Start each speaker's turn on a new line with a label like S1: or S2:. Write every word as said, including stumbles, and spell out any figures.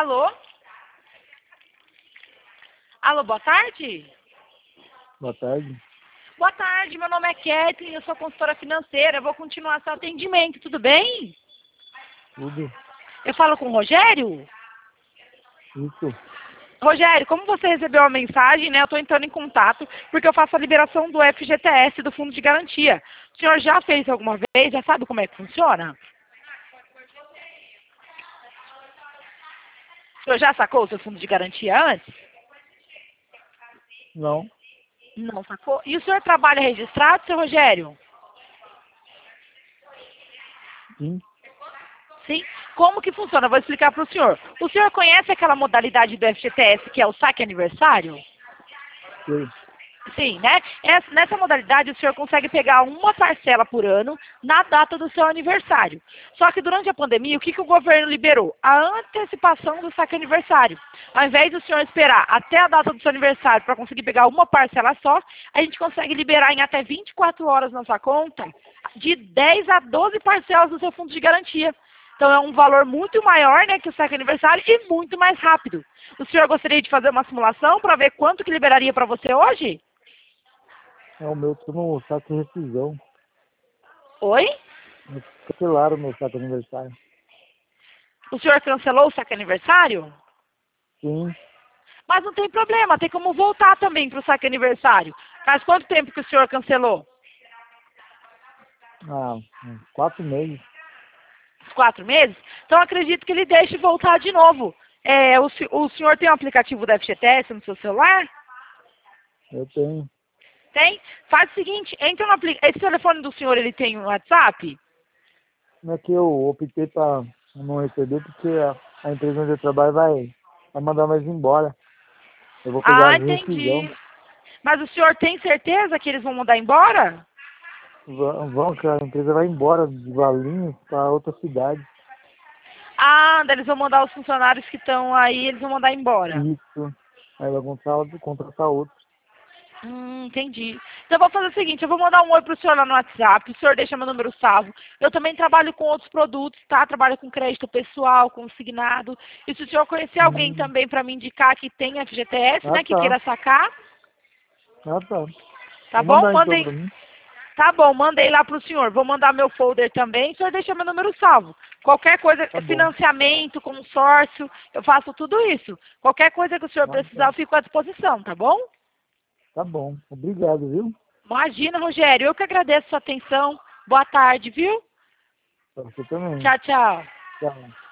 S1: Alô? Alô, boa tarde?
S2: Boa tarde.
S1: Boa tarde, meu nome é Kathleen, eu sou consultora financeira, eu vou continuar seu atendimento, tudo bem?
S2: Tudo.
S1: Eu falo com o Rogério?
S2: Isso.
S1: Rogério, como você recebeu a mensagem, né, eu estou entrando em contato porque eu faço a liberação do F G T S, do Fundo de Garantia. O senhor já fez alguma vez? Já sabe como é que funciona? O senhor já sacou o seu fundo de garantia antes?
S2: Não.
S1: Não sacou? E o senhor trabalha registrado, seu Rogério?
S2: Sim.
S1: Sim? Como que funciona? Eu vou explicar para o senhor. O senhor conhece aquela modalidade do F G T S que é o saque aniversário?
S2: Sei.
S1: Sim, né? Essa- nessa modalidade o senhor consegue pegar uma parcela por ano na data do seu aniversário. Só que durante a pandemia, o que, que o governo liberou? A antecipação do saque aniversário. Ao invés do senhor esperar até a data do seu aniversário para conseguir pegar uma parcela só, a gente consegue liberar em até vinte e quatro horas na sua conta de dez a doze parcelas do seu fundo de garantia. Então é um valor muito maior, né, que o saque aniversário e muito mais rápido. O senhor gostaria de fazer uma simulação para ver quanto que liberaria para você hoje?
S2: É o meu, tô no saco de rescisão.
S1: Oi?
S2: Me cancelaram o meu saco de aniversário.
S1: O senhor cancelou o saque aniversário?
S2: Sim.
S1: Mas não tem problema, tem como voltar também para o saque aniversário. Faz quanto tempo que o senhor cancelou?
S2: Ah, uns quatro meses.
S1: Uns quatro meses? Então acredito que ele deixe voltar de novo. É, o, se- o senhor tem o aplicativo da F G T S no seu celular?
S2: Eu tenho.
S1: Tem? Faz o seguinte, entra no aplicativo. Esse telefone do senhor, ele tem um WhatsApp?
S2: Não é que eu optei pra não receber porque a, a empresa onde eu trabalho vai, vai mandar nós embora. Eu vou pegar
S1: Ah,
S2: a rescisão.
S1: entendi. Mas o senhor tem certeza que eles vão mandar embora?
S2: Vão, vão, que a empresa vai embora de Valinhos pra outra cidade.
S1: Ah, daí eles vão mandar os funcionários que estão aí, eles vão mandar embora.
S2: Isso. Aí vai contratar, contratar outro.
S1: Hum, entendi. Então eu vou fazer o seguinte, eu vou mandar um oi pro senhor lá no WhatsApp, o senhor deixa meu número salvo. Eu também trabalho com outros produtos, tá? Trabalho com crédito pessoal, consignado. E se o senhor conhecer alguém
S2: Hum.
S1: também para me indicar que tem F G T S,
S2: Ah,
S1: né, que
S2: tá.
S1: queira sacar,
S2: Ah, tá.
S1: tá
S2: Vou
S1: bom?
S2: mandar então
S1: Mandei.
S2: pra mim.
S1: Tá bom, mandei lá pro senhor. Vou mandar meu folder também, o senhor deixa meu número salvo. Qualquer coisa,
S2: Tá bom.
S1: financiamento, consórcio, eu faço tudo isso. Qualquer coisa que o senhor
S2: Ah,
S1: precisar,
S2: tá.
S1: eu fico à disposição, tá bom?
S2: Tá bom. Obrigado, viu?
S1: Imagina, Rogério, eu que agradeço a sua atenção. Boa tarde, viu?
S2: Pra você também.
S1: Tchau, tchau.
S2: Tchau.